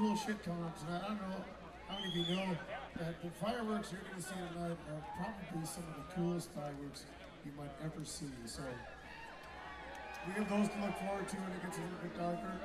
cool shit coming up tonight. I don't know how many of you know that the fireworks you're going to see tonight are probably some of the coolest fireworks you might ever see. So we have those to look forward to when it gets a little bit darker.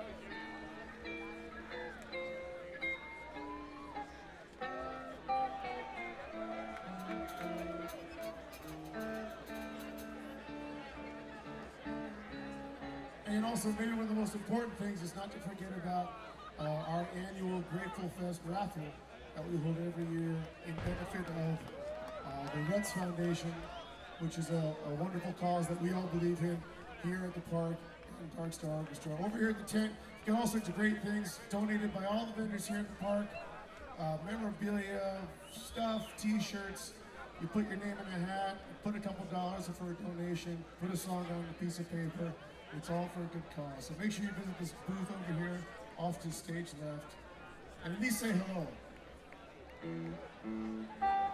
And also, maybe one of the most important things is not to forget about our annual Grateful Fest raffle that we hold every year in benefit of the Reds Foundation, which is a wonderful cause that we all believe in here at the park and Dark Star Orchestra. Over here at the tent, you get all sorts of great things donated by all the vendors here at the park. Memorabilia, stuff, t-shirts. You put your name in a hat, you put a couple dollars for a donation, put a song on a piece of paper. It's all for a good cause. So make sure you visit this booth over here, off to stage left, and at least say hello.